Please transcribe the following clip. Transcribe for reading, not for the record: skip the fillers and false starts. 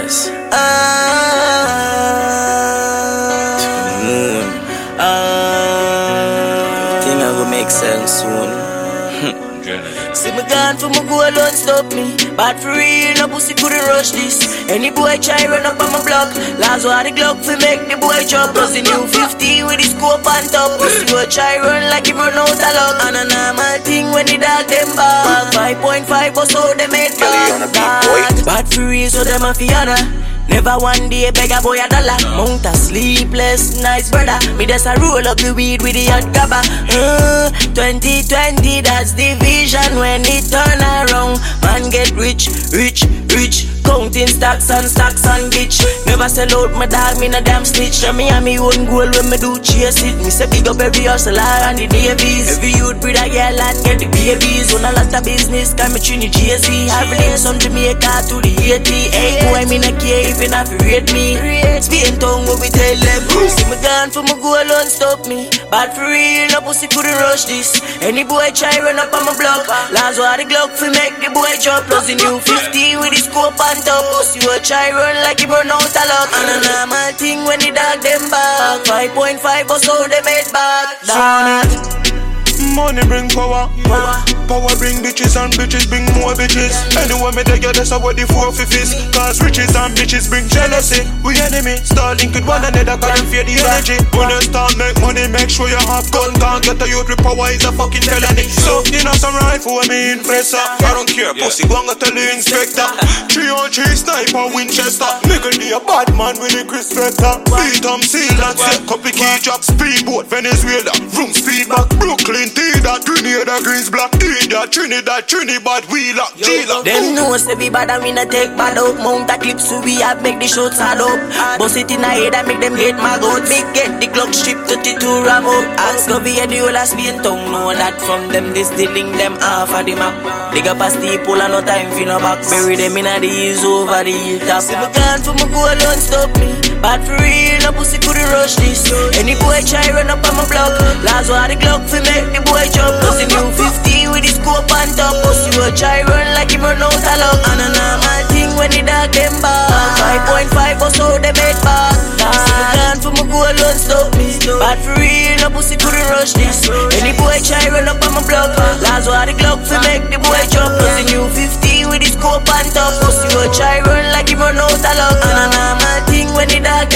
stars. To the moon. Think I will make sense soon. See me gone for my goal, don't stop me. But for real, no pussy couldn't rush this. Any boy try run up on my block. Last one the Glock fi make the boy jump. Plus the new 50 with the scope on top. Pussy go try run like he run out of luck. And a normal thing when the dog them back. 5.5 or so they made back. But for real, so them a fiona. Never one day beg a boy a dollar. Mount a sleepless nights, brother. Me just a roll up the weed with the hot grabber. 2020, that's the vision when it turn around. Man get rich, rich, rich. Counting stacks and bitch. Never sell out my dog, me no damn snitch. And me and me own goal when me do chase it. Me say big up every hustler and the Davies. Every youth breed a girl and get the babies. On a lot of business, can me tune the Jay-Z. Have links from Jamaica to the 80. Hey boy, me no care if you not rate me. Spain tongue when we tell them. See me gone for my goal, don't stop me. But for real, no pussy couldn't rush this. Any boy try run up on my block. Last one the Glock fi make the boy jump. Plus the new 50 with the scope on top. Pussy will try run like he run out of luck. And a normal thing when the dog them back. 5.5 or so they made back. Money bring power. Power bring bitches and bitches bring more bitches. Anyway me there, that's how the 450s. Cause riches and bitches bring jealousy. We enemy, start link with one another. Cause them fear the energy. When you start make money, make sure you have gun. Can't get a youth with power is a fucking felony. So you know some rifle when me impressor. I don't care, pussy go and tell the inspector. 3-on-3 sniper Winchester. Make a bad man with a Chris Vector. Beat them seal and set copy key drop. Speedboat Venezuela, room speed back. Brooklyn That Grenada, Greens Black, Trinidad, Wheeler, G-Lock. Them know say we bad and we not take bad up. Mount a clip so we have make the shots hard up. Bust it in a head and make them get mag out. Big get the Glock strip 32 ram up. Ask go be a the whole of Spain tongue. Know that from them this dealing them half of the map. Big up a steeple and no time for no back. Bury them in a the hills over the hilltop. See me gone for my goal, don't stop me. But for real, no pussy couldn't rush this. Any boy try run up on my block. Last one the Glock fi make the boy jump. Plus the new 50 with the scope on top. Pussy will try run like he run out of luck. And a normal thing when the dog them back. 5.5 or so they made back. See me gone for my goal, don't stop me. But for real, no pussy couldn't rush this. Any boy try run up on my block. Last one the Glock fi make the boy jump. Plus the new 50 with the scope on top. Pussy will try run like he run out of luck. And a normal thing when the dog